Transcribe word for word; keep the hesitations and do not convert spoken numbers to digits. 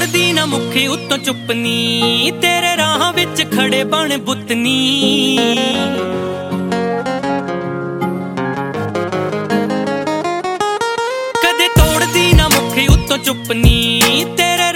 ਕਰਦੀ ਨਾ ਮੁਖੀ ਉੱਤੋਂ ਚੁੱਪਨੀ, ਤੇਰੇ ਰਾਹਾਂ ਵਿੱਚ ਖੜੇ ਬਣ ਬੁੱਤਨੀ।